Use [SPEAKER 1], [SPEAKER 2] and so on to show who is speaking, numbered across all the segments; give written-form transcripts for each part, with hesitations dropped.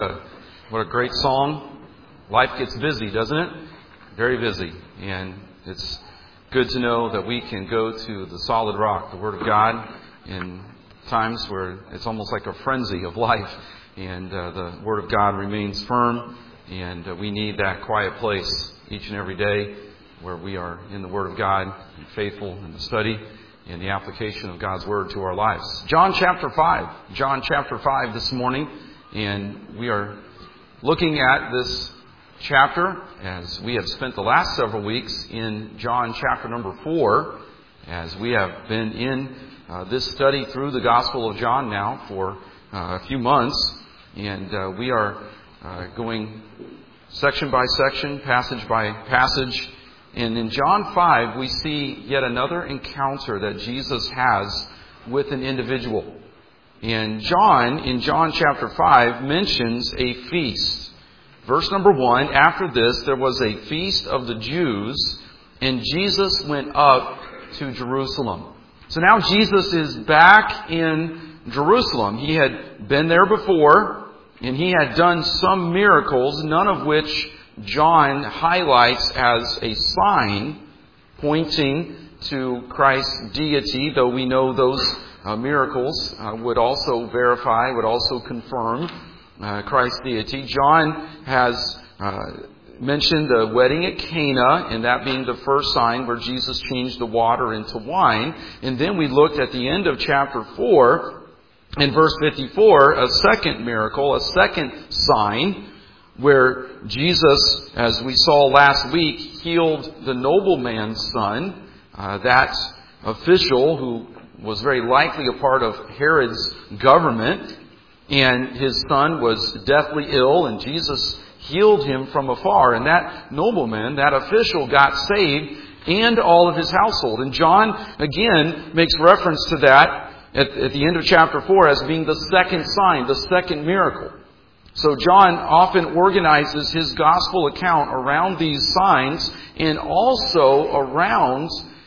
[SPEAKER 1] What a great song. Life gets busy, doesn't it? Very busy. And it's good to know that we can go to the solid rock, the Word of God, in times where it's almost like a frenzy of life. And the Word of God remains firm. And we need that quiet place each and every day where we are in the Word of God and faithful in the study and the application of God's Word to our lives. John chapter 5. John chapter 5 this morning. And we are looking at this chapter as we have spent the last several weeks in John chapter number 4, as we have been in this study through the Gospel of John now for a few months. And we are going section by section, passage by passage. And in John 5, we see yet another encounter that Jesus has with an individual. And John, in John chapter 5, mentions a feast. Verse number 1, after this, there was a feast of the Jews, and Jesus went up to Jerusalem. So now Jesus is back in Jerusalem. He had been there before, and he had done some miracles, none of which John highlights as a sign pointing to Christ's deity, though we know those miracles would also verify, would also confirm Christ's deity. John has mentioned the wedding at Cana, and that being the first sign where Jesus changed the water into wine. And then we looked at the end of chapter 4, in verse 54, a second miracle, a second sign, where Jesus, as we saw last week, healed the nobleman's son, that official who was very likely a part of Herod's government, and his son was deathly ill, and Jesus healed him from afar. And that nobleman, that official, got saved, and all of his household. And John, again, makes reference to that at the end of chapter 4 as being the second sign, the second miracle. So John often organizes his gospel account around these signs and also around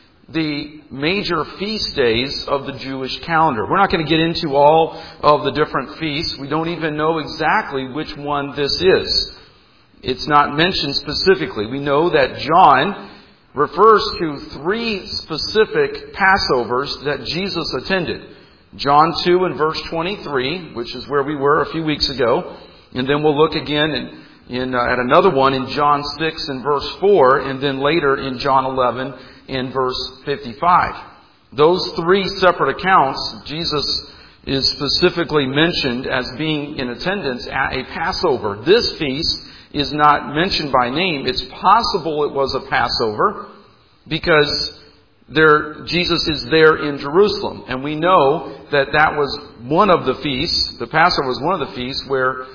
[SPEAKER 1] the major feast days of the Jewish calendar. We're not going to get into all of the different feasts. We don't even know exactly which one this is. It's not mentioned specifically. We know that John refers to 3 specific Passovers that Jesus attended. John 2 and verse 23, which is where we were a few weeks ago. And then we'll look again at another one in John 6 and verse 4, and then later in John 11 in verse 55. Those 3 separate accounts, Jesus is specifically mentioned as being in attendance at a Passover. This feast is not mentioned by name. It's possible it was a Passover because Jesus is there in Jerusalem. And we know that that was one of the feasts. The Passover was one of the feasts where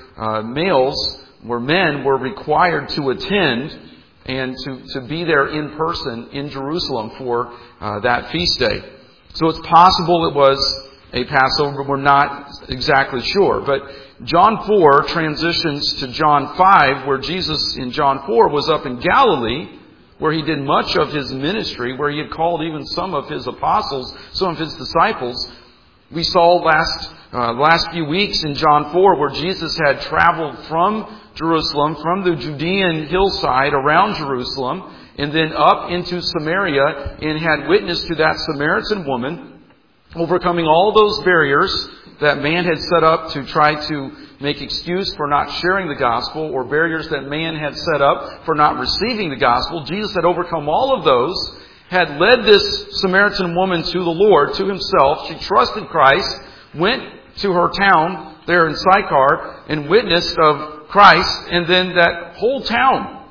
[SPEAKER 1] men were required to attend and to be there in person in Jerusalem for that feast day. So it's possible it was a Passover, but we're not exactly sure. But John 4 transitions to John 5, where Jesus in John 4 was up in Galilee, where he did much of his ministry, where he had called even some of his apostles, some of his disciples. We saw last few weeks in John 4 where Jesus had traveled from Jerusalem, from the Judean hillside around Jerusalem, and then up into Samaria, and had witnessed to that Samaritan woman, overcoming all those barriers that man had set up to try to make excuse for not sharing the gospel, or barriers that man had set up for not receiving the gospel. Jesus had overcome all of those, had led this Samaritan woman to the Lord, to himself. She trusted Christ, went to her town there in Sychar, and witnessed of Christ, and then that whole town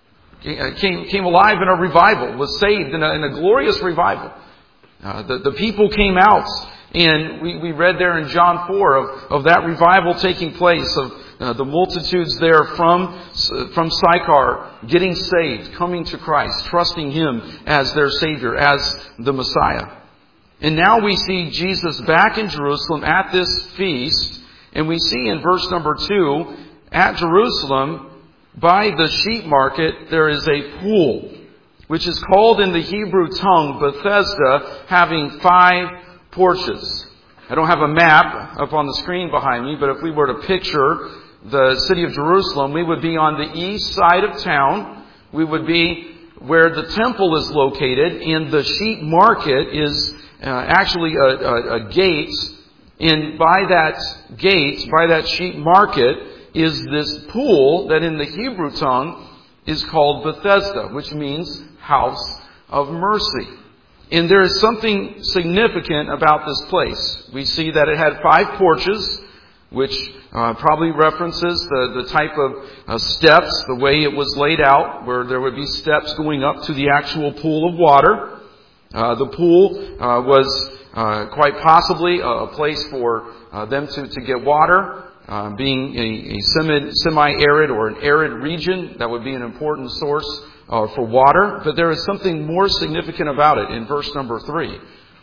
[SPEAKER 1] came alive in a revival, was saved in a glorious revival. The people came out, and we read there in John 4 of that revival taking place, of the multitudes there from Sychar getting saved, coming to Christ, trusting Him as their Savior, as the Messiah. And now we see Jesus back in Jerusalem at this feast, and we see in verse number 2, at Jerusalem, by the sheep market, there is a pool, which is called in the Hebrew tongue Bethesda, having 5 porches. I don't have a map up on the screen behind me, but if we were to picture the city of Jerusalem, we would be on the east side of town. We would be where the temple is located, and the sheep market is actually a gate. And by that gate, by that sheep market, is this pool that in the Hebrew tongue is called Bethesda, which means house of mercy. And there is something significant about this place. We see that it had 5 porches, which probably references the type of steps, the way it was laid out, where there would be steps going up to the actual pool of water. The pool was quite possibly a place for them to get water. Being a semi-arid or an arid region, that would be an important source for water. But there is something more significant about it in verse number 3.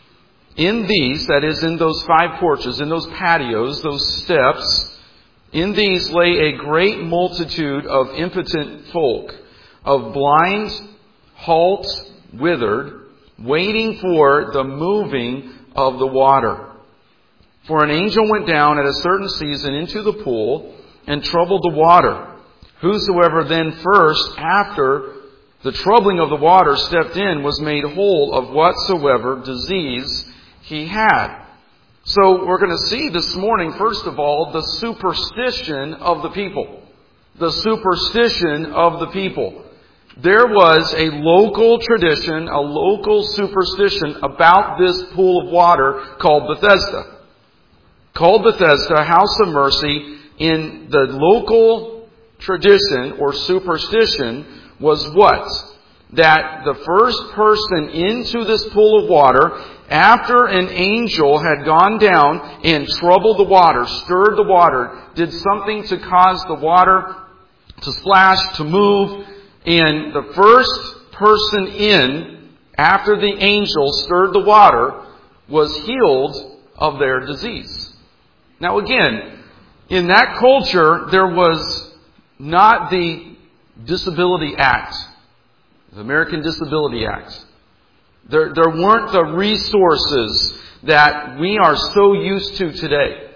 [SPEAKER 1] In these, that is in those 5 porches, in those patios, those steps, in these lay a great multitude of impotent folk, of blind, halt, withered, waiting for the moving of the water. For an angel went down at a certain season into the pool and troubled the water. Whosoever then first, after the troubling of the water, stepped in, was made whole of whatsoever disease he had. So we're going to see this morning, first of all, the superstition of the people. The superstition of the people. There was a local tradition, a local superstition about this pool of water called Bethesda. Called Bethesda, House of Mercy. In the local tradition or superstition was what? That the first person into this pool of water, after an angel had gone down and troubled the water, stirred the water, did something to cause the water to splash, to move, and the first person in, after the angel stirred the water, was healed of their disease. Now again, in that culture, there was not the Disability Act, the American Disability Act. There weren't the resources that we are so used to today.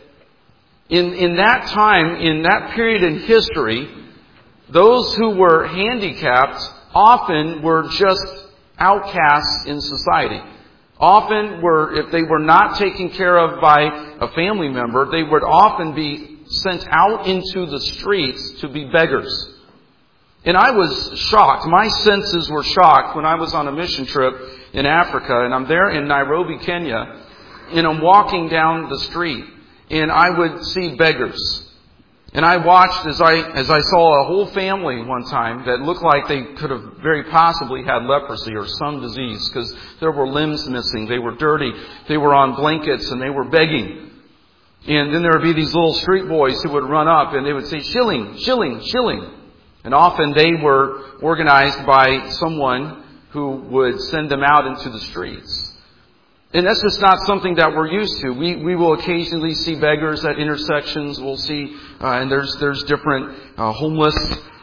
[SPEAKER 1] In that time, in that period in history, those who were handicapped often were just outcasts in society. Often if they were not taken care of by a family member, they would often be sent out into the streets to be beggars. And I was shocked. My senses were shocked when I was on a mission trip in Africa, and I'm there in Nairobi, Kenya, and I'm walking down the street, and I would see beggars. And I watched as I saw a whole family one time that looked like they could have very possibly had leprosy or some disease, because there were limbs missing, they were dirty, they were on blankets, and they were begging. And then there would be these little street boys who would run up and they would say, "Shilling, shilling, shilling." And often they were organized by someone who would send them out into the streets. And that's just not something that we're used to. We will occasionally see beggars at intersections. We'll see, and there's different homeless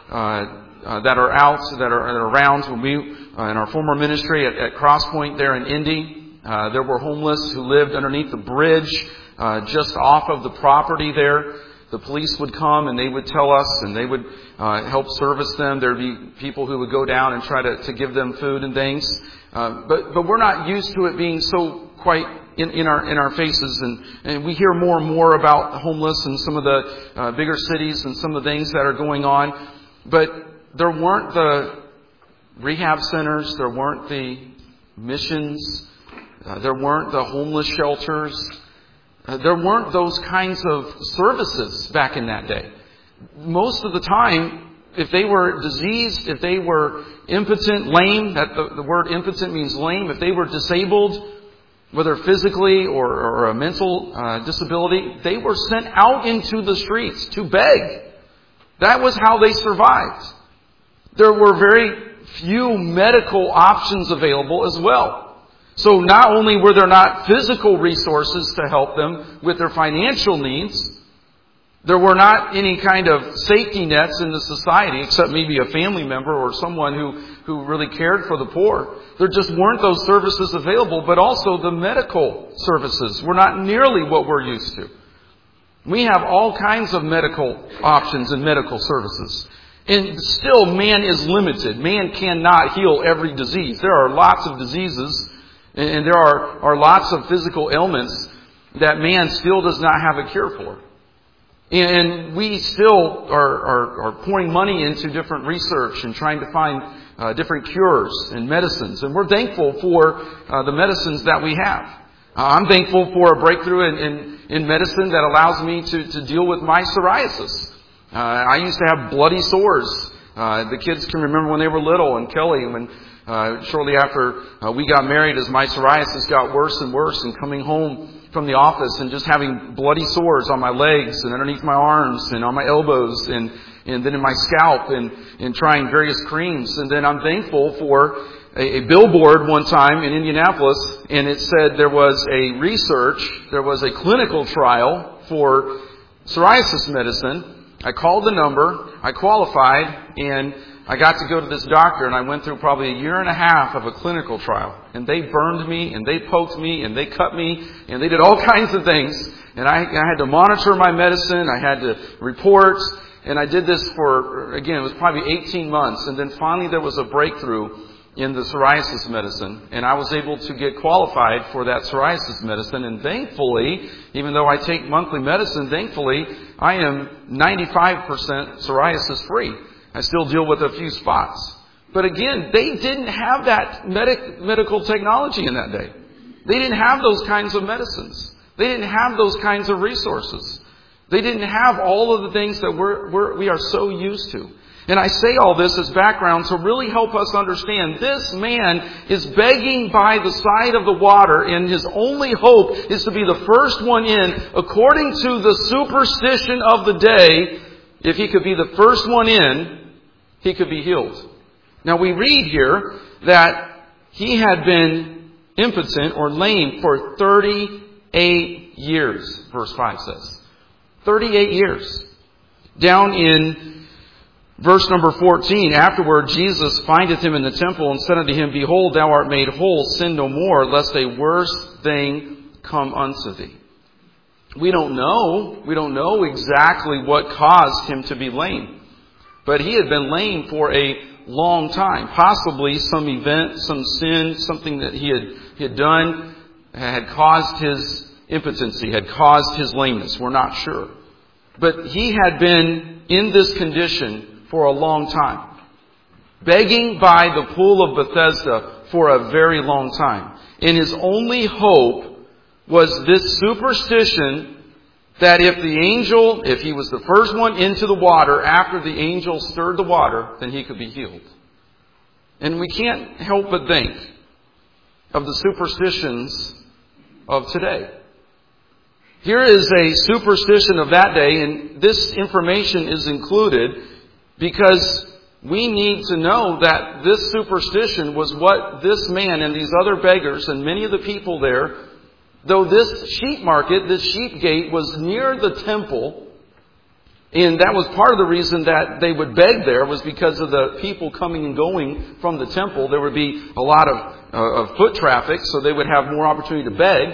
[SPEAKER 1] that are out, that are around. When we in our former ministry at Crosspoint there in Indy, there were homeless who lived underneath the bridge just off of the property there. The police would come and they would tell us, and they would help service them. There'd be people who would go down and try to give them food and things. But we're not used to it being so quite in our faces, and we hear more and more about the homeless in some of the bigger cities and some of the things that are going on. But there weren't the rehab centers, there weren't the missions, there weren't the homeless shelters. There weren't those kinds of services back in that day. Most of the time, if they were diseased, if they were impotent, lame, that the word impotent means lame, if they were disabled, whether physically or a mental disability, they were sent out into the streets to beg. That was how they survived. There were very few medical options available as well. So not only were there not physical resources to help them with their financial needs, there were not any kind of safety nets in the society, except maybe a family member or someone who really cared for the poor. There just weren't those services available, but also the medical services were not nearly what we're used to. We have all kinds of medical options and medical services. And still, man is limited. Man cannot heal every disease. There are lots of diseases, and there are lots of physical ailments that man still does not have a cure for. And we still are pouring money into different research and trying to find different cures and medicines. And we're thankful for the medicines that we have. I'm thankful for a breakthrough in medicine that allows me to deal with my psoriasis. I used to have bloody sores. The kids can remember when they were little, and Kelly, when shortly after we got married, as my psoriasis got worse and worse, and coming home from the office and just having bloody sores on my legs and underneath my arms and on my elbows and then in my scalp and trying various creams. And then I'm thankful for a billboard one time in Indianapolis, and it said there was a clinical trial for psoriasis medicine. I called the number, I qualified, and I got to go to this doctor, and I went through probably a year and a half of a clinical trial. And they burned me, and they poked me, and they cut me, and they did all kinds of things. And I had to monitor my medicine, I had to report, and I did this for, again, it was probably 18 months. And then finally there was a breakthrough in the psoriasis medicine, and I was able to get qualified for that psoriasis medicine. And thankfully, even though I take monthly medicine, thankfully, I am 95% psoriasis free. I still deal with a few spots. But again, they didn't have that medical technology in that day. They didn't have those kinds of medicines. They didn't have those kinds of resources. They didn't have all of the things that we are so used to. And I say all this as background to really help us understand this man is begging by the side of the water, and his only hope is to be the first one in. According to the superstition of the day, if he could be the first one in, he could be healed. Now we read here that he had been impotent or lame for 38 years, verse 5 says. 38 years. Down in verse number 14, afterward Jesus findeth him in the temple and said unto him, Behold, thou art made whole, sin no more, lest a worse thing come unto thee. We don't know exactly what caused him to be lame. But he had been lame for a long time. Possibly some event, some sin, something that he had done had caused his impotency, had caused his lameness. We're not sure. But he had been in this condition for a long time, begging by the pool of Bethesda for a very long time. And his only hope was this superstition that if he was the first one into the water, after the angel stirred the water, then he could be healed. And we can't help but think of the superstitions of today. Here is a superstition of that day, and this information is included because we need to know that this superstition was what this man and these other beggars and many of the people there, though this sheep market, this sheep gate was near the temple, and that was part of the reason that they would beg there, was because of the people coming and going from the temple. There would be a lot of foot traffic, so they would have more opportunity to beg.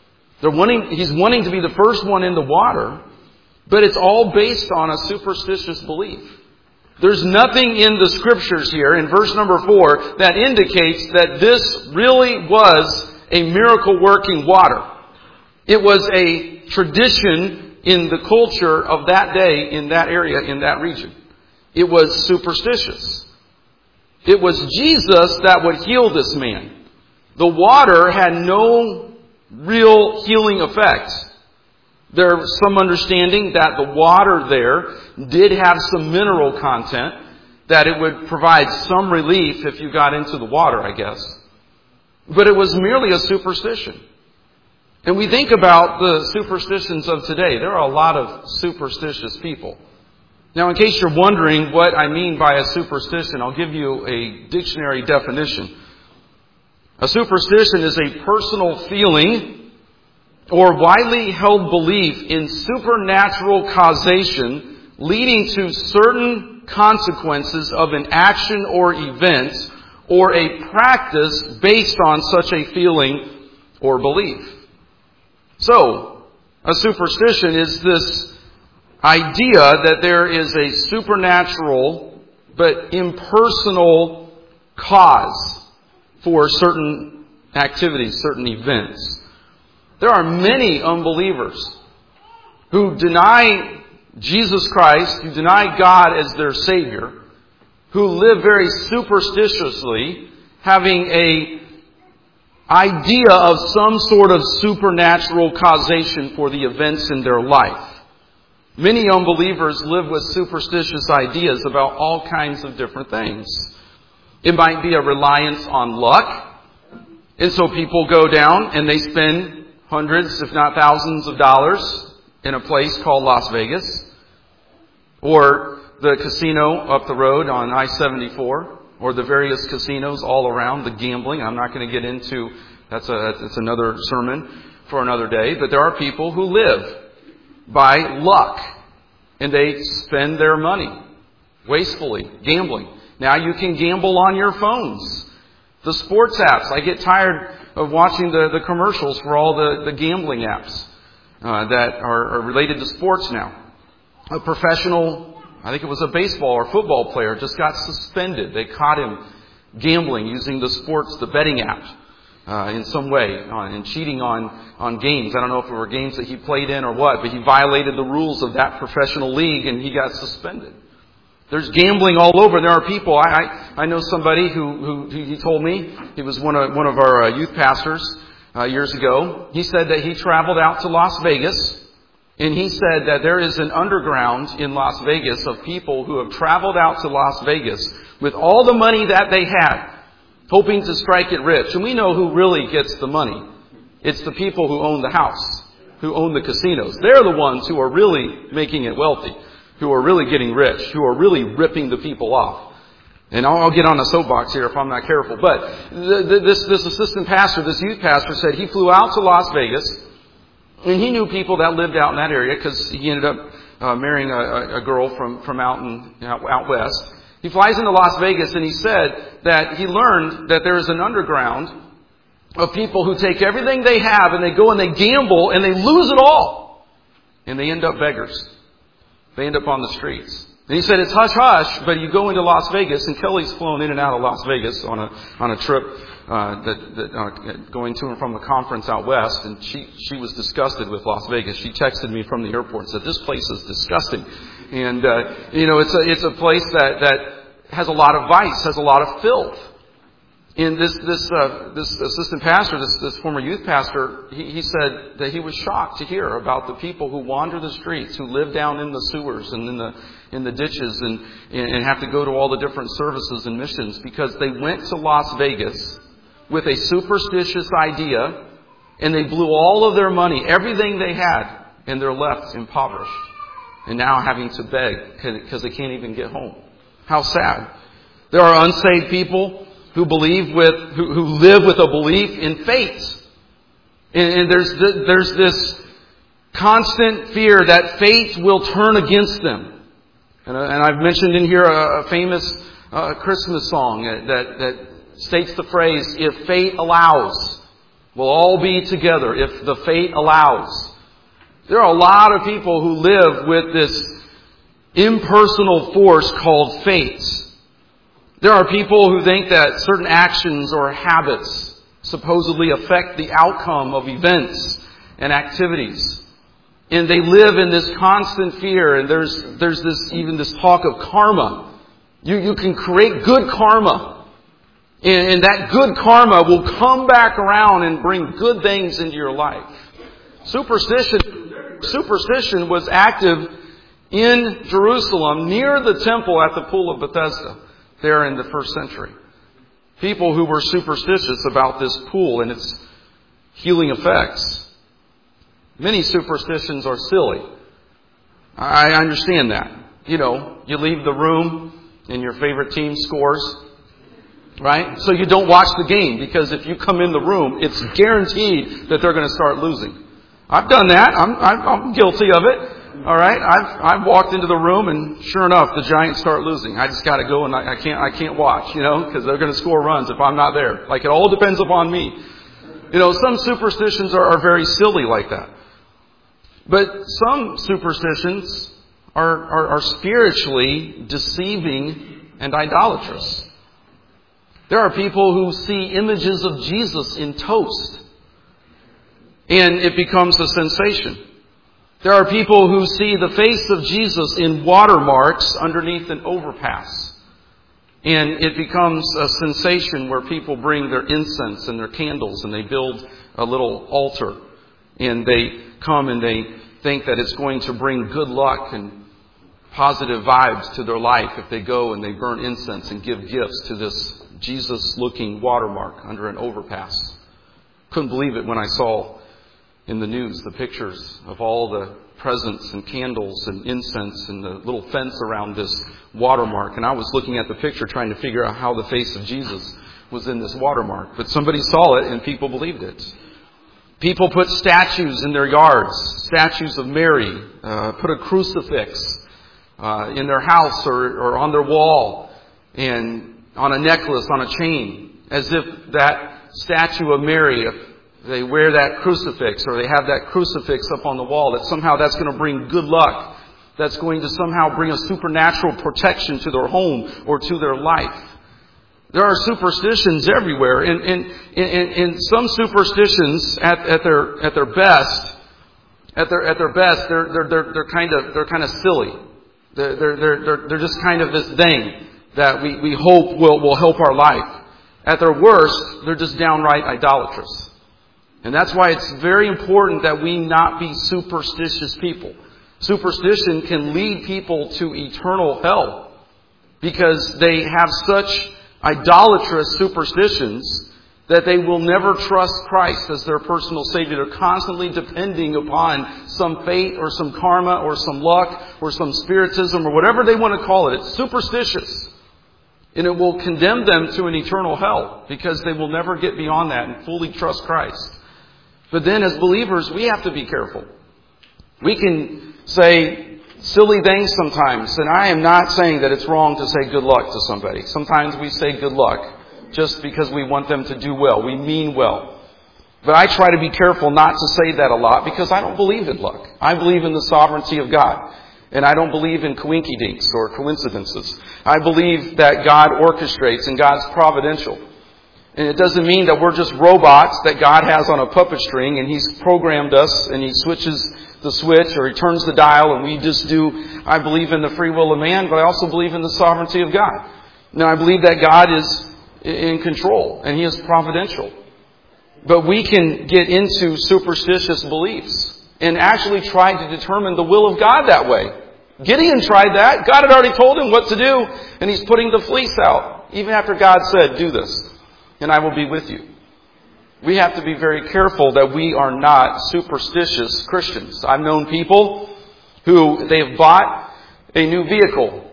[SPEAKER 1] He's wanting to be the first one in the water, but it's all based on a superstitious belief. There's nothing in the scriptures here, in verse number 4, that indicates that this really was a miracle-working water. It was a tradition in the culture of that day, in that area, in that region. It was superstitious. It was Jesus that would heal this man. The water had no real healing effect. There's some understanding that the water there did have some mineral content, that it would provide some relief if you got into the water, I guess. But it was merely a superstition. And we think about the superstitions of today. There are a lot of superstitious people. Now, in case you're wondering what I mean by a superstition, I'll give you a dictionary definition. A superstition is a personal feeling or widely held belief in supernatural causation leading to certain consequences of an action or event, or a practice based on such a feeling or belief. So, A superstition is this idea that there is a supernatural but impersonal cause for certain activities, certain events. There are many unbelievers who deny Jesus Christ, who deny God as their Savior, who live very superstitiously, having a idea of some sort of supernatural causation for the events in their life. Many unbelievers live with superstitious ideas about all kinds of different things. It might be a reliance on luck. And so people go down and they spend hundreds, if not thousands of dollars in a place called Las Vegas. Or the casino up the road on I-74. Or the various casinos all around, the gambling. I'm not going to get into, that's another sermon for another day. But there are people who live by luck. And they spend their money wastefully, gambling. Now you can gamble on your phones. The sports apps. I get tired of watching the commercials for all the gambling apps that are related to sports now. A professional, I think it was a baseball or football player, just got suspended. They caught him gambling using the betting app. In some way, and cheating on games. I don't know if it were games that he played in or what, but he violated the rules of that professional league and he got suspended. There's gambling all over. There are people. I know somebody who he told me, he was one of our youth pastors years ago. He said that he traveled out to Las Vegas, and he said that there is an underground in Las Vegas of people who have traveled out to Las Vegas with all the money that they had, hoping to strike it rich. And we know who really gets the money. It's the people who own the house, who own the casinos. They're the ones who are really making it wealthy, who are really getting rich, who are really ripping the people off. And I'll get on a soapbox here if I'm not careful. But this assistant pastor, this youth pastor, said he flew out to Las Vegas, and he knew people that lived out in that area because he ended up marrying a girl from out west. He flies into Las Vegas, and he said that he learned that there is an underground of people who take everything they have and they go and they gamble and they lose it all. And they end up beggars. They end up on the streets. And he said it's hush-hush, but you go into Las Vegas, and Kelly's flown in and out of Las Vegas on a trip going to and from a conference out west, and she was disgusted with Las Vegas. She texted me from the airport and said, "This place is disgusting." And it's a place that has a lot of vice, has a lot of filth. And this assistant pastor, this former youth pastor, he said that he was shocked to hear about the people who wander the streets, who live down in the sewers and in the ditches and have to go to all the different services and missions because they went to Las Vegas with a superstitious idea and they blew all of their money, everything they had, and they're left impoverished. And now having to beg because they can't even get home. How sad. There are unsaved people who who live with a belief in fate. And there's this constant fear that fate will turn against them. And I've mentioned in here a famous Christmas song that states the phrase, "If fate allows, we'll all be together if the fate allows." There are a lot of people who live with this impersonal force called fate. There are people who think that certain actions or habits supposedly affect the outcome of events and activities. And they live in this constant fear, and there's this talk of karma. You can create good karma. And that good karma will come back around and bring good things into your life. Superstition was active in Jerusalem near the temple at the Pool of Bethesda there in the first century. People who were superstitious about this pool and its healing effects. Many superstitions are silly. I understand that. You leave the room and your favorite team scores, right? So you don't watch the game because if you come in the room, it's guaranteed that they're going to start losing. I've done that. I'm guilty of it. All right. I've walked into the room and sure enough, the Giants start losing. I just got to go and I can't watch, because they're going to score runs if I'm not there. Like it all depends upon me. Some superstitions are very silly like that. But some superstitions are spiritually deceiving and idolatrous. There are people who see images of Jesus in toast, and it becomes a sensation. There are people who see the face of Jesus in watermarks underneath an overpass, and it becomes a sensation where people bring their incense and their candles and they build a little altar, and they come and they think that it's going to bring good luck and positive vibes to their life if they go and they burn incense and give gifts to this Jesus-looking watermark under an overpass. Couldn't believe it when I saw in the news the pictures of all the presents and candles and incense and the little fence around this watermark. And I was looking at the picture trying to figure out how the face of Jesus was in this watermark. But somebody saw it and people believed it. People put statues in their yards, statues of Mary, put a crucifix in their house or on their wall, and on a necklace, on a chain, as if that statue of Mary, if they wear that crucifix or they have that crucifix up on the wall, that somehow that's going to bring good luck. That's going to somehow bring a supernatural protection to their home or to their life. There are superstitions everywhere, and some superstitions at their best, they're kind of silly. They're just kind of this thing that we hope will help our life. At their worst, they're just downright idolatrous. And that's why it's very important that we not be superstitious people. Superstition can lead people to eternal hell because they have such idolatrous superstitions that they will never trust Christ as their personal Savior. They're constantly depending upon some fate or some karma or some luck or some spiritism or whatever they want to call it. It's superstitious. And it will condemn them to an eternal hell because they will never get beyond that and fully trust Christ. But then as believers, we have to be careful. We can say silly things sometimes, and I am not saying that it's wrong to say good luck to somebody. Sometimes we say good luck just because we want them to do well. We mean well. But I try to be careful not to say that a lot because I don't believe in luck. I believe in the sovereignty of God. And I don't believe in coinkydinks or coincidences. I believe that God orchestrates and God's providential. And it doesn't mean that we're just robots that God has on a puppet string and He's programmed us and He switches the switch or He turns the dial and we just do. I believe in the free will of man, but I also believe in the sovereignty of God. Now I believe that God is in control and He is providential. But we can get into superstitious beliefs and actually try to determine the will of God that way. Gideon tried that. God had already told him what to do, and he's putting the fleece out, even after God said, do this, and I will be with you. We have to be very careful that we are not superstitious Christians. I've known people who they've bought a new vehicle,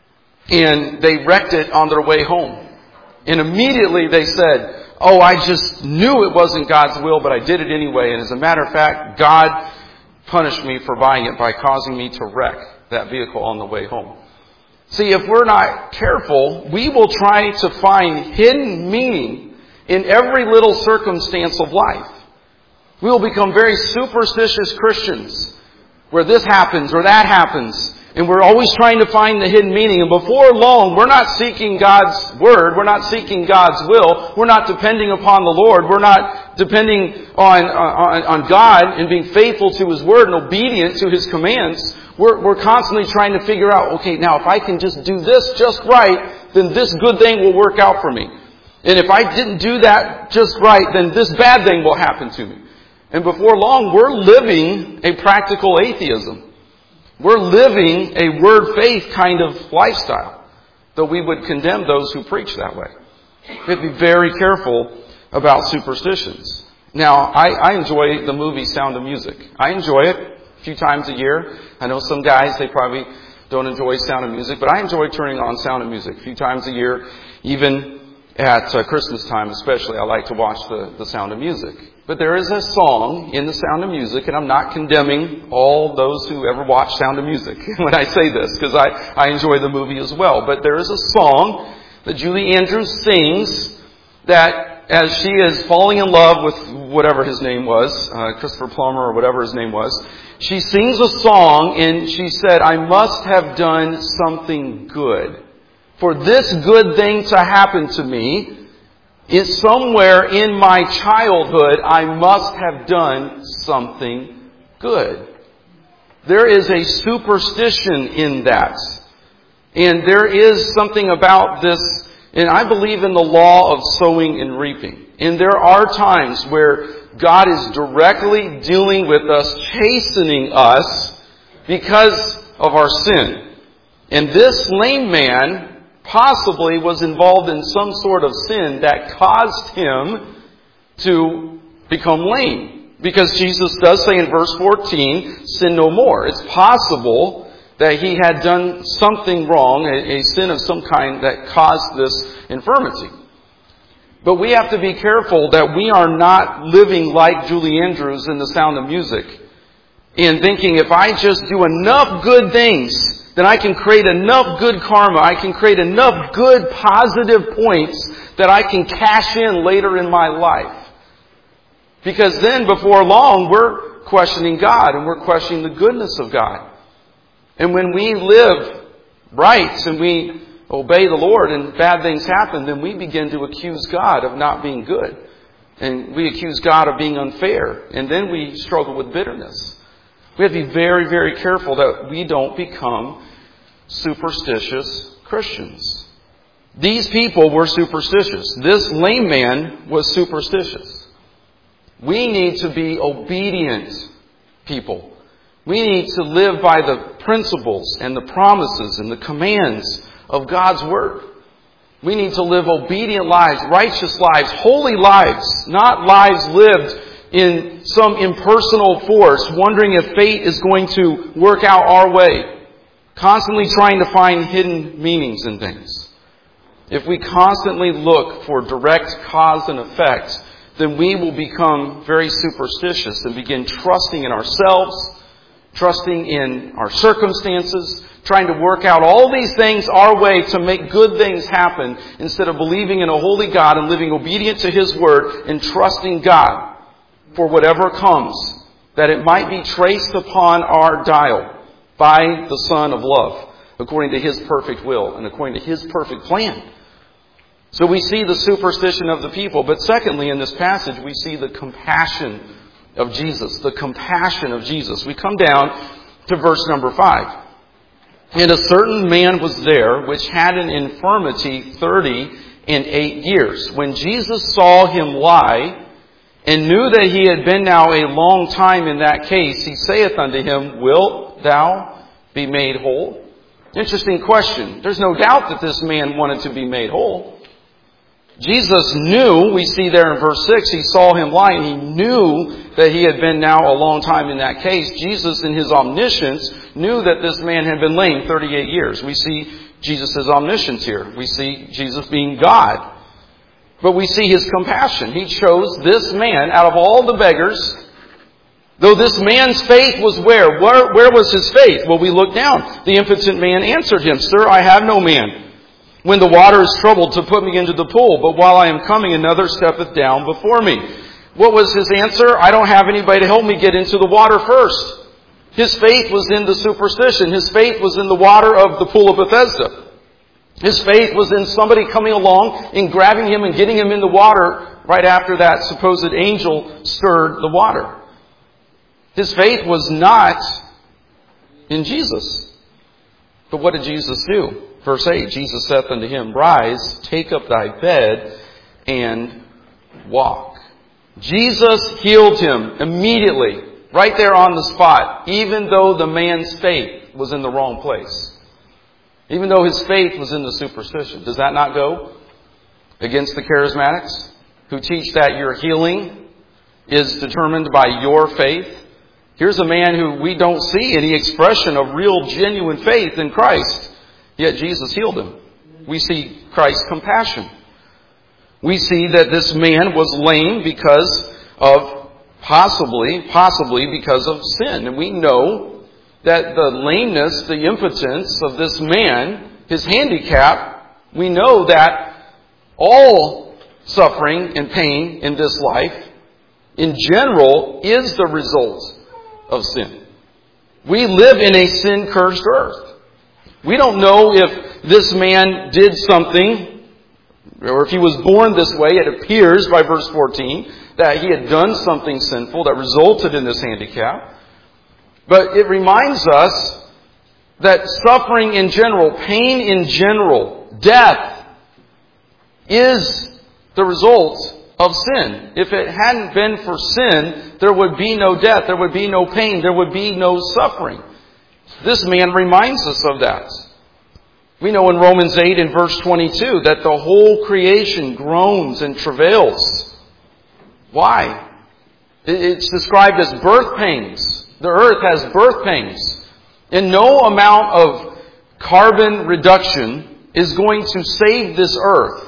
[SPEAKER 1] and they wrecked it on their way home. And immediately they said, oh, I just knew it wasn't God's will, but I did it anyway. And as a matter of fact, God punished me for buying it by causing me to wreck that vehicle on the way home. See, if we're not careful, we will try to find hidden meaning in every little circumstance of life. We will become very superstitious Christians where this happens or that happens. And we're always trying to find the hidden meaning. And before long, we're not seeking God's Word. We're not seeking God's will. We're not depending upon the Lord. We're not depending on God and being faithful to His Word and obedient to His commands. We're constantly trying to figure out, okay, now if I can just do this just right, then this good thing will work out for me. And if I didn't do that just right, then this bad thing will happen to me. And before long, we're living a practical atheism. We're living a word faith kind of lifestyle, though we would condemn those who preach that way. We have to be very careful about superstitions. Now, I enjoy the movie Sound of Music. I enjoy it a few times a year. I know some guys, they probably don't enjoy Sound of Music, but I enjoy turning on Sound of Music a few times a year, even at Christmas time especially. I like to watch the Sound of Music. But there is a song in the Sound of Music, and I'm not condemning all those who ever watch Sound of Music when I say this, because I enjoy the movie as well. But there is a song that Julie Andrews sings that as she is falling in love with whatever his name was, Christopher Plummer or whatever his name was. She sings a song and she said, I must have done something good. For this good thing to happen to me, is somewhere in my childhood, I must have done something good. There is a superstition in that. And there is something about this, and I believe in the law of sowing and reaping. And there are times where God is directly dealing with us, chastening us because of our sin. And this lame man possibly was involved in some sort of sin that caused him to become lame. Because Jesus does say in verse 14, sin no more. It's possible that he had done something wrong, a sin of some kind that caused this infirmity. But we have to be careful that we are not living like Julie Andrews in The Sound of Music and thinking if I just do enough good things, then I can create enough good karma, I can create enough good positive points that I can cash in later in my life. Because then before long we're questioning God and we're questioning the goodness of God. And when we live right and we obey the Lord and bad things happen, then we begin to accuse God of not being good. And we accuse God of being unfair. And then we struggle with bitterness. We have to be very, very careful that we don't become superstitious Christians. These people were superstitious. This lame man was superstitious. We need to be obedient people. We need to live by the principles and the promises and the commands of God's Word. We need to live obedient lives, righteous lives, holy lives, not lives lived in some impersonal force, wondering if fate is going to work out our way. Constantly trying to find hidden meanings in things. If we constantly look for direct cause and effect, then we will become very superstitious and begin trusting in ourselves, trusting in our circumstances, trying to work out all these things our way to make good things happen instead of believing in a holy God and living obedient to His Word and trusting God for whatever comes, that it might be traced upon our dial by the Son of Love, according to His perfect will and according to His perfect plan. So we see the superstition of the people, but secondly, in this passage, we see the compassion of Jesus. The compassion of Jesus. We come down to verse number 5. And a certain man was there, which had an infirmity 38 years. When Jesus saw him lie, and knew that he had been now a long time in that case, he saith unto him, Wilt thou be made whole? Interesting question. There's no doubt that this man wanted to be made whole. Jesus knew, we see there in verse 6, he saw him lie, and he knew that he had been now a long time in that case. Jesus, in His omniscience, knew that this man had been lame 38 years. We see Jesus' omniscience here. We see Jesus being God. But we see His compassion. He chose this man out of all the beggars. Though this man's faith was where? Where was his faith? Well, we look down. The impotent man answered him, Sir, I have no man, when the water is troubled, to put me into the pool. But while I am coming, another steppeth down before me. What was his answer? I don't have anybody to help me get into the water first. His faith was in the superstition. His faith was in the water of the pool of Bethesda. His faith was in somebody coming along and grabbing him and getting him in the water right after that supposed angel stirred the water. His faith was not in Jesus. But what did Jesus do? Verse 8, Jesus saith unto him, Rise, take up thy bed, and walk. Jesus healed him immediately, right there on the spot, even though the man's faith was in the wrong place. Even though his faith was in the superstition. Does that not go against the charismatics who teach that your healing is determined by your faith? Here's a man who we don't see any expression of real, genuine faith in Christ. Yet Jesus healed him. We see Christ's compassion. We see that this man was lame because of possibly because of sin. And we know that the lameness, the impotence of this man, his handicap, we know that all suffering and pain in this life in general is the result of sin. We live in a sin-cursed earth. We don't know if this man did something, or if he was born this way. It appears by verse 14 that he had done something sinful that resulted in this handicap. But it reminds us that suffering in general, pain in general, death is the result of sin. If it hadn't been for sin, there would be no death, there would be no pain, there would be no suffering. This man reminds us of that. We know in Romans 8 and verse 22 that the whole creation groans and travails. Why? It's described as birth pains. The earth has birth pains. And no amount of carbon reduction is going to save this earth.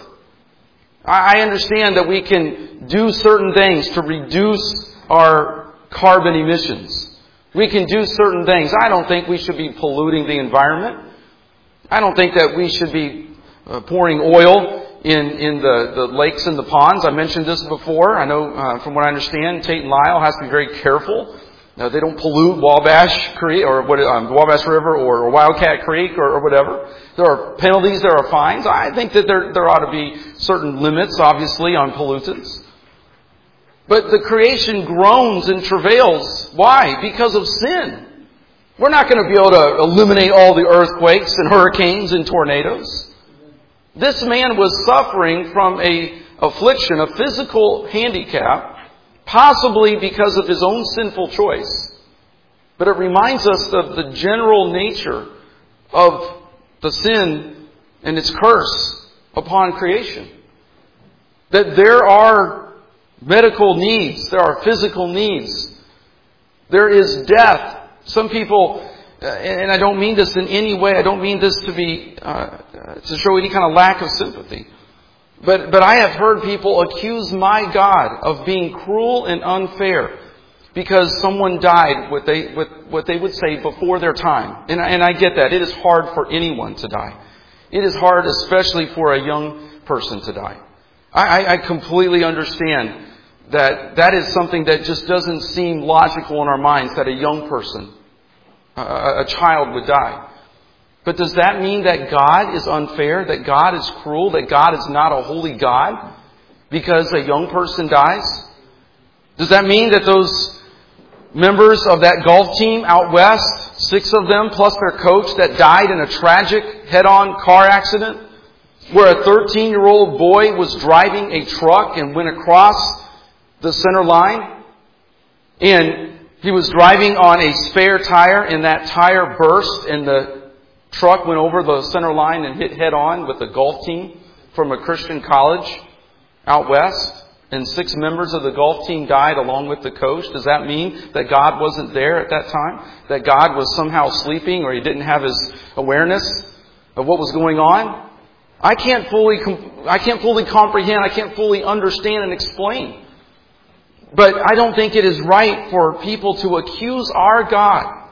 [SPEAKER 1] I understand that we can do certain things to reduce our carbon emissions. We can do certain things. I don't think we should be polluting the environment. I don't think that we should be pouring oil in the lakes and the ponds. I mentioned this before. I know from what I understand, Tate and Lyle has to be very careful. They don't pollute Wabash Creek or Wabash River or Wildcat Creek or whatever. There are penalties, there are fines. I think that there ought to be certain limits, obviously, on pollutants. But the creation groans and travails. Why? Because of sin. We're not going to be able to eliminate all the earthquakes and hurricanes and tornadoes. This man was suffering from an affliction, a physical handicap, possibly because of his own sinful choice. But it reminds us of the general nature of the sin and its curse upon creation. That there are medical needs, there are physical needs, there is death. Some people, and I don't mean this in any way, I don't mean this to be to show any kind of lack of sympathy. But I have heard people accuse my God of being cruel and unfair because someone died what they would say before their time. And I get that. It is hard for anyone to die. It is hard especially for a young person to die. I completely understand that is something that just doesn't seem logical in our minds, that a young person, a child would die. But does that mean that God is unfair, that God is cruel, that God is not a holy God because a young person dies? Does that mean that those members of that golf team out west, 6 of them plus their coach, that died in a tragic head-on car accident where a 13-year-old boy was driving a truck and went across the center line, and he was driving on a spare tire, and that tire burst and the truck went over the center line and hit head on with a golf team from a Christian college out west, and 6 members of the golf team died along with the coach? Does that mean that God wasn't there at that time? That God was somehow sleeping, or He didn't have His awareness of what was going on? I can't fully comprehend, I can't fully understand and explain. But I don't think it is right for people to accuse our God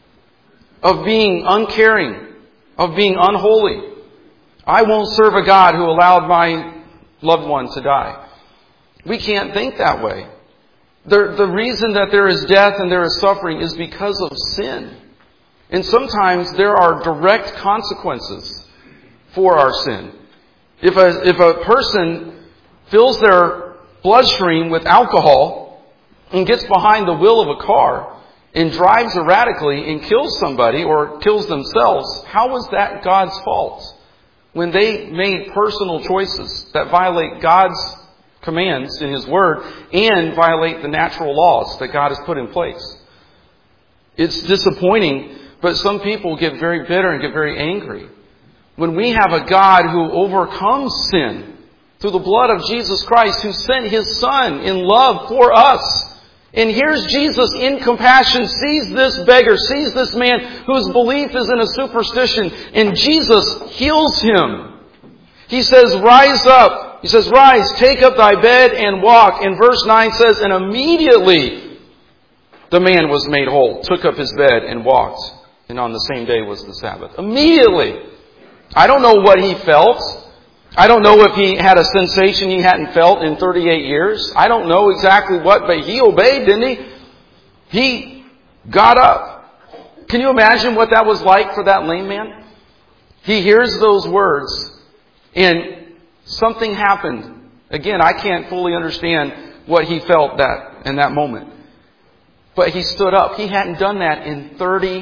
[SPEAKER 1] of being uncaring, of being unholy. I won't serve a God who allowed my loved one to die. We can't think that way. The reason that there is death and there is suffering is because of sin. And sometimes there are direct consequences for our sin. If a person fills their bloodstream with alcohol and gets behind the wheel of a car and drives erratically and kills somebody or kills themselves, how is that God's fault? When they made personal choices that violate God's commands in His Word and violate the natural laws that God has put in place. It's disappointing, but some people get very bitter and get very angry. When we have a God who overcomes sin through the blood of Jesus Christ, who sent His Son in love for us. And here's Jesus in compassion, sees this beggar, sees this man whose belief is in a superstition, and Jesus heals him. He says, rise up. He says, rise, take up thy bed and walk. And verse 9 says, and immediately the man was made whole, took up his bed and walked. And on the same day was the Sabbath. Immediately. I don't know what he felt. I don't know if he had a sensation he hadn't felt in 38 years. I don't know exactly what, but he obeyed, didn't he? He got up. Can you imagine what that was like for that lame man? He hears those words and something happened. Again, I can't fully understand what he felt in that moment. But he stood up. He hadn't done that in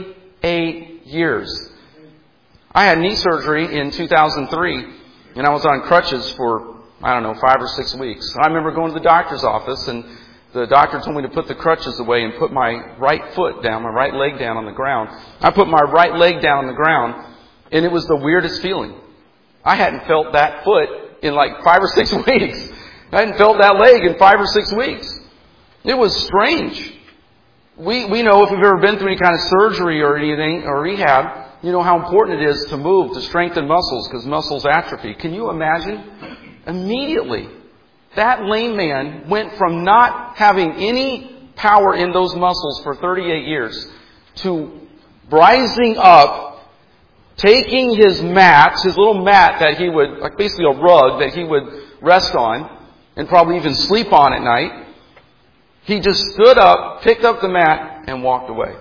[SPEAKER 1] 38 years. I had knee surgery in 2003, and I was on crutches for, 5 or 6 weeks. I remember going to the doctor's office, and the doctor told me to put the crutches away and put my right foot down, my right leg down on the ground. I put my right leg down on the ground, and it was the weirdest feeling. I hadn't felt that foot in like 5 or 6 weeks. I hadn't felt that leg in 5 or 6 weeks. It was strange. We know if we've ever been through any kind of surgery or anything, or rehab, you know how important it is to move, to strengthen muscles, because muscles atrophy. Can you imagine? Immediately, that lame man went from not having any power in those muscles for 38 years to rising up, taking his mats, his little mat that he would, like basically a rug that he would rest on and probably even sleep on at night. He just stood up, picked up the mat, and walked away.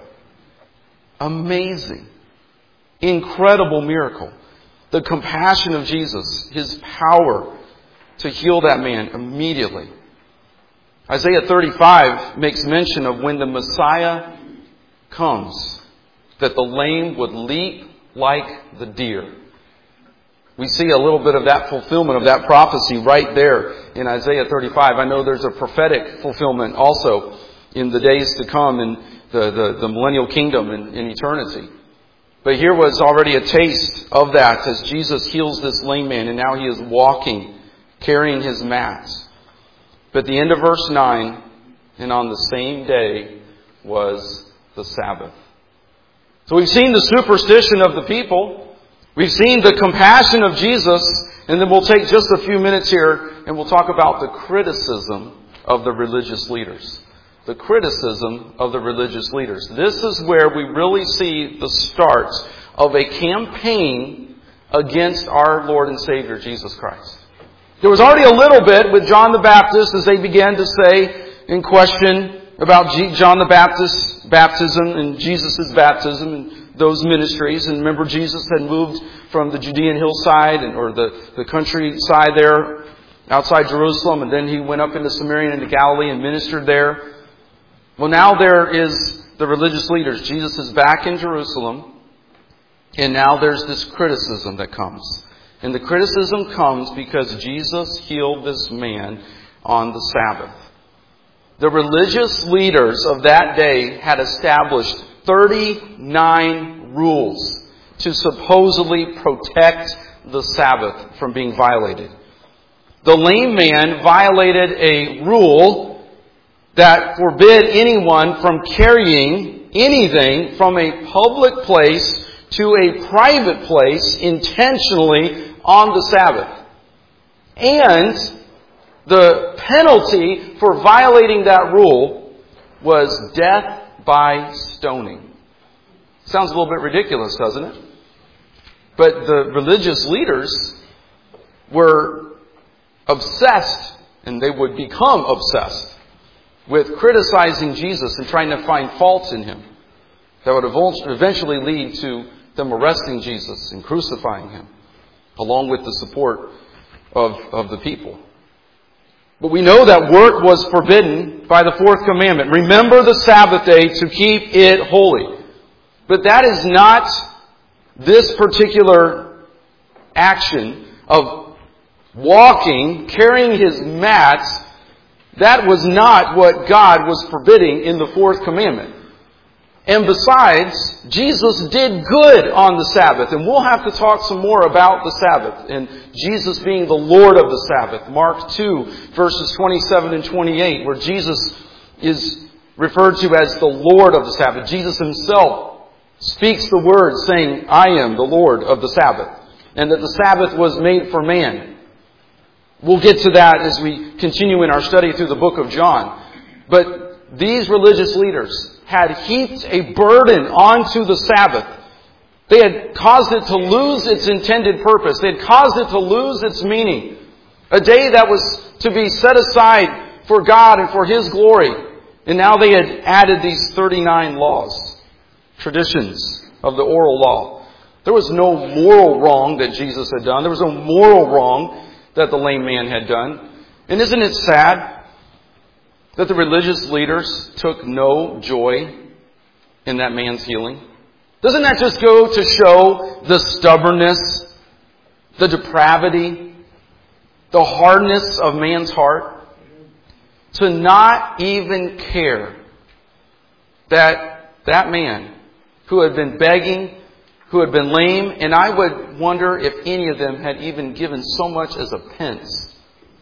[SPEAKER 1] Amazing. Incredible miracle. The compassion of Jesus, His power to heal that man immediately. Isaiah 35 makes mention of when the Messiah comes, that the lame would leap like the deer. We see a little bit of that fulfillment of that prophecy right there in Isaiah 35. I know there's a prophetic fulfillment also in the days to come in the millennial kingdom in eternity. But here was already a taste of that as Jesus heals this lame man, and now he is walking, carrying his mats. But the end of verse 9, and on the same day was the Sabbath. So we've seen the superstition of the people. We've seen the compassion of Jesus, and then we'll take just a few minutes here and we'll talk about the criticism of the religious leaders. The criticism of the religious leaders. This is where we really see the start of a campaign against our Lord and Savior, Jesus Christ. There was already a little bit with John the Baptist as they began to say and question about John the Baptist's baptism and Jesus' baptism and those ministries. And remember, Jesus had moved from the Judean hillside or the countryside there outside Jerusalem, and then he went up into Samaria and into Galilee and ministered there. Well, now there is the religious leaders. Jesus is back in Jerusalem, and now there's this criticism that comes. And the criticism comes because Jesus healed this man on the Sabbath. The religious leaders of that day had established 39 rules to supposedly protect the Sabbath from being violated. The lame man violated a rule that forbid anyone from carrying anything from a public place to a private place intentionally on the Sabbath. And the penalty for violating that rule was death by stoning. Sounds a little bit ridiculous, doesn't it? But the religious leaders were obsessed, and they would become obsessed with criticizing Jesus and trying to find faults in Him. That would eventually lead to them arresting Jesus and crucifying Him, along with the support of the people. But we know that work was forbidden by the fourth commandment. Remember the Sabbath day to keep it holy. But that is not this particular action of walking, carrying his mats. That was not what God was forbidding in the fourth commandment. And besides, Jesus did good on the Sabbath. And we'll have to talk some more about the Sabbath and Jesus being the Lord of the Sabbath. Mark 2, verses 27 and 28, where Jesus is referred to as the Lord of the Sabbath. Jesus Himself speaks the word saying, I am the Lord of the Sabbath. And that the Sabbath was made for man. We'll get to that as we continue in our study through the book of John. But these religious leaders had heaped a burden onto the Sabbath They had caused it to lose its intended purpose. They had caused it to lose its meaning. A day that was to be set aside for God and for His glory. And now they had added these 39 laws, traditions of the oral law. There was no moral wrong that Jesus had done. There was no moral wrong that the lame man had done. And isn't it sad that the religious leaders took no joy in that man's healing? Doesn't that just go to show the stubbornness, the depravity, the hardness of man's heart? To not even care that that man who had been begging, who had been lame, and I would wonder if any of them had even given so much as a pence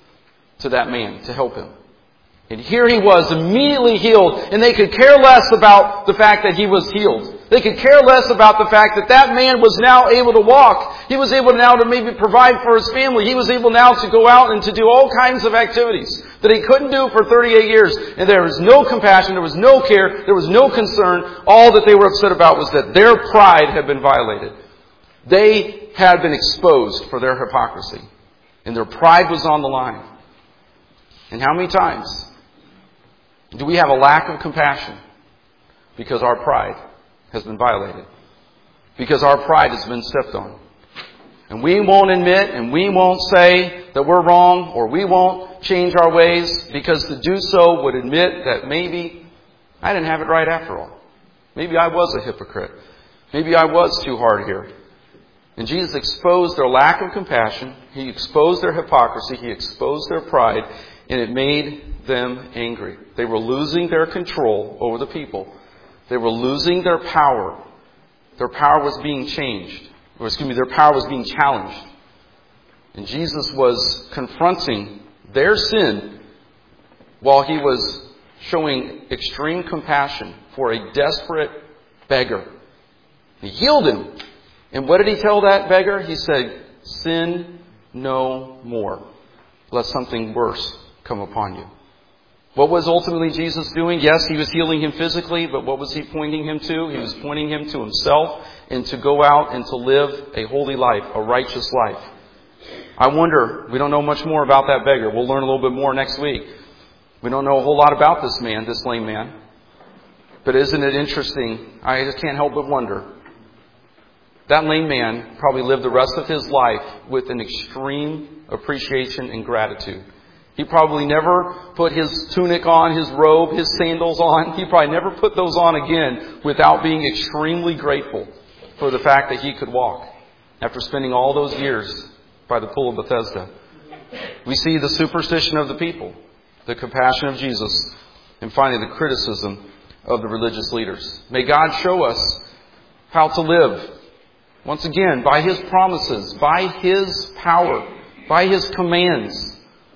[SPEAKER 1] to that man to help him. And here he was, immediately healed, and they could care less about the fact that he was healed. They could care less about the fact that that man was now able to walk. He was able now to maybe provide for his family. He was able now to go out and to do all kinds of activities that he couldn't do for 38 years. And there was no compassion, there was no care, there was no concern. All that they were upset about was that their pride had been violated. They had been exposed for their hypocrisy. And their pride was on the line. And how many times do we have a lack of compassion because our pride has been violated? Because our pride has been stepped on. And we won't admit and we won't say that we're wrong, or we won't change our ways, because to do so would admit that maybe I didn't have it right after all. Maybe I was a hypocrite. Maybe I was too hard here. And Jesus exposed their lack of compassion. He exposed their hypocrisy. He exposed their pride. And it made them angry. They were losing their control over the people. They were losing their power. Their power was being changed. Their power was being challenged. And Jesus was confronting their sin while He was showing extreme compassion for a desperate beggar. He healed him. And what did He tell that beggar? He said, "Sin no more, lest something worse come upon you." What was ultimately Jesus doing? Yes, He was healing him physically, but what was He pointing him to? He was pointing him to Himself and to go out and to live a holy life, a righteous life. I wonder, we don't know much more about that beggar. We'll learn a little bit more next week. We don't know a whole lot about this man, this lame man. But isn't it interesting? I just can't help but wonder. That lame man probably lived the rest of his life with an extreme appreciation and gratitude. He probably never put his tunic on, his robe, his sandals on. He probably never put those on again without being extremely grateful for the fact that he could walk after spending all those years by the pool of Bethesda. We see the superstition of the people, the compassion of Jesus, and finally the criticism of the religious leaders. May God show us how to live, once again, by His promises, by His power, by His commands.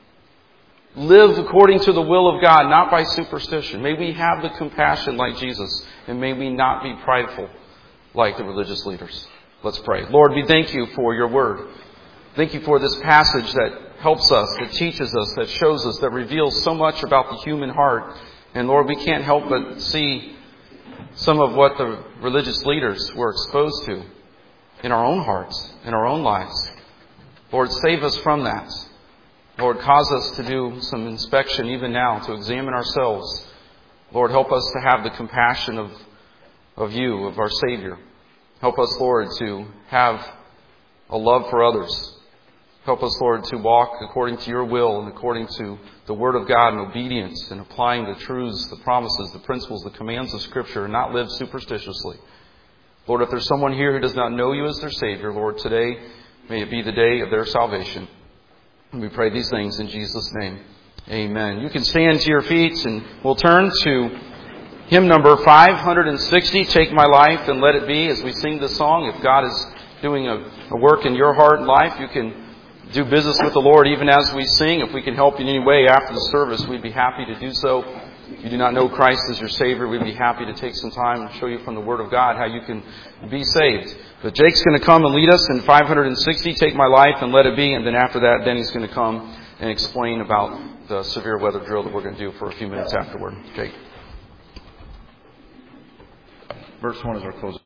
[SPEAKER 1] Live according to the will of God, not by superstition. May we have the compassion like Jesus, and may we not be prideful like the religious leaders. Let's pray. Lord, we thank You for Your word. Thank You for this passage that helps us, that teaches us, that shows us, that reveals so much about the human heart. And Lord, we can't help but see some of what the religious leaders were exposed to in our own hearts, in our own lives. Lord, save us from that. Lord, cause us to do some inspection even now, to examine ourselves. Lord, help us to have the compassion of You, of our Savior. Help us, Lord, to have a love for others. Help us, Lord, to walk according to Your will and according to the Word of God in obedience and applying the truths, the promises, the principles, the commands of Scripture, and not live superstitiously. Lord, if there's someone here who does not know You as their Savior, Lord, today may it be the day of their salvation. And we pray these things in Jesus' name. Amen. You can stand to your feet and we'll turn to hymn number 560, Take My Life and Let It Be, as we sing this song. If God is doing a work in your heart and life, you can do business with the Lord even as we sing. If we can help you in any way after the service, we'd be happy to do so. If you do not know Christ as your Savior, we'd be happy to take some time and show you from the Word of God how you can be saved. But Jake's going to come and lead us in 560, Take My Life and Let It Be. And then after that, Denny's going to come and explain about the severe weather drill that we're going to do for a few minutes afterward. Jake.
[SPEAKER 2] Verse 1 is our closing.